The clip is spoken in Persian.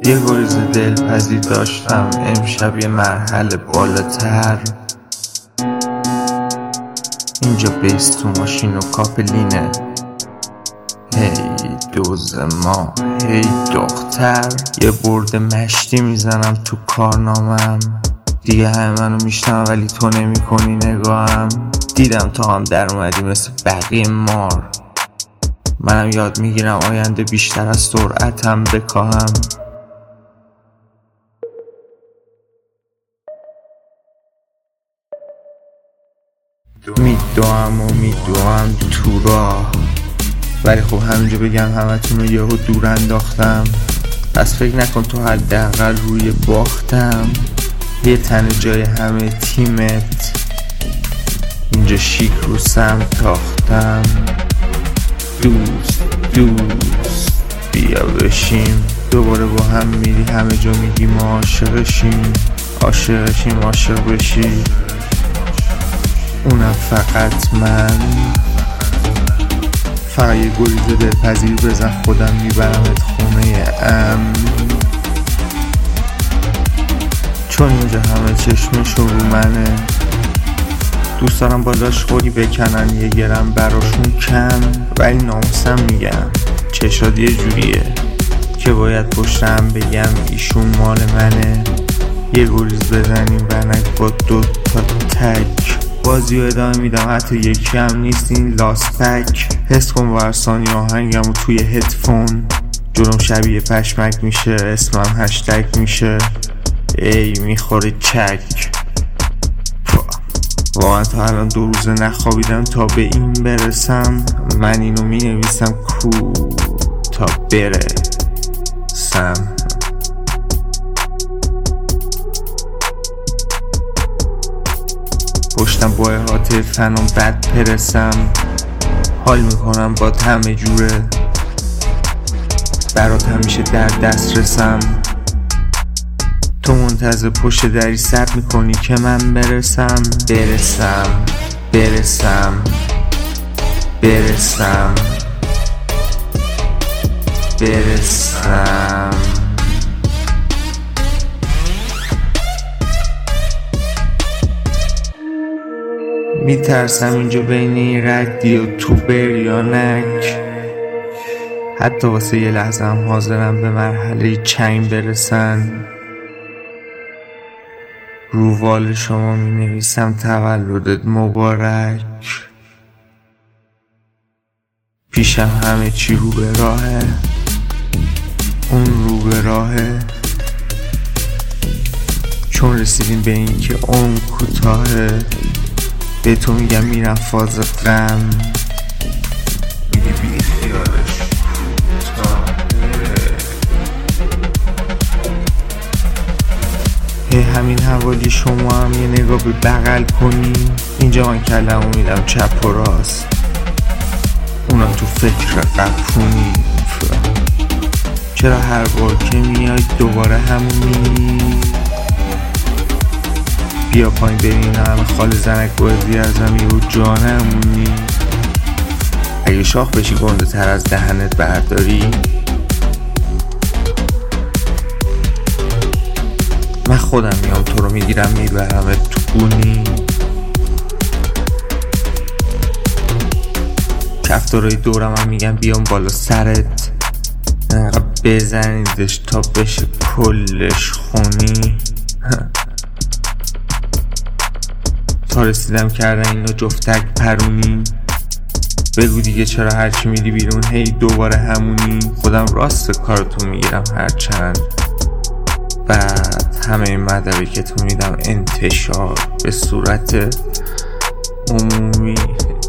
یه گریز دلپذیر داشتم امشب یه مرحله بالاتر. اینجا بیس تو ماشین و کاپلینه. هی دوز ما هی دختر، یه برد مشتی میزنم تو کارنامم. دیگه همه منو میشنم ولی تو نمی کنی نگاهم. دیدم تا هم در اومدی مثل بقیه مار. منم یاد میگیرم آینده بیشتر از سرعتم بکاهم. میدوام تو راه، ولی خب همینجا بگم همتون رو یهو دور انداختم. پس فکر نکن تو حداقل روی باختم. یه تن جای همه تیمت، اینجا شیک رو سمت تاختم. دوست بیا بشیم دوباره با هم میری همه جا میگی ما عاشقشیم عاشق بشی. اونم فقط من. فقط یه گریز دلپذیر بزن خودم میبرمت خونه چون اینجا همه چشمشون رو منه. دوست دارم بالاش خوری بکنن یه گرم براشون کم، ولی ناموسم میگم چشاد یه جوریه که باید پشتم بگم ایشون مال منه. یه گریز بزنیم بنک با 2 تا تک. بازی رو ادامه میدم حتی یکی هم نیست این لاستک. حس کن ورسانی آهنگم و توی هدفون. جلوم شبیه پشمک میشه اسمم هشتگ میشه. ای میخوره چک. واقعا تا الان 2 روزه نخوابیدم تا به این برسم. من اینو مینویسم کو تا برسم. پشتم با احاطه فنم بد پرسم. حال میکنم با همه جوره، برات همیشه در دست رسم. تو منتظر پشت دری سب میکنی که من برسم. میترسم اینجا بین این ردی و تو بریانک. حتی واسه یه لحظه هم حاضرم به مرحله چنگ برسن. رو وال شما می نویسم تولدت مبارک. پیشم همه چی رو به راهه، اون رو به راهه. چون رسیدیم به این که اون کوتاهه، به تو میگم میرم فاز غم. میگی بی خیالش همین حوالی شما هم یه نگاه به بغل کنی. اینجا من کلمو میدم چپ و راست، اونم تو فکر قپونی. چرا هر بار که میای دوباره همونی؟ بیا پایین ببینم خال زنک بازی ازمی و جانمونی. اگه شاخ بشی گنده تر از دهنت برداری، من خودم میام تو رو میگیرم میبرمت تو گونی. کفتارای دورم هم میگم بیام بالا سرت، انقدر بزنیدش تا بشه کلش خونی. تا رسیدم کردن اینا جفتک پرونی. بگو دیگه چرا هرچی میدی بیرون هی دوباره همونی؟ خودم راست کارتون میگیرم هرچند بعد همه این مدرکتون میدم انتشار به صورت عمومی.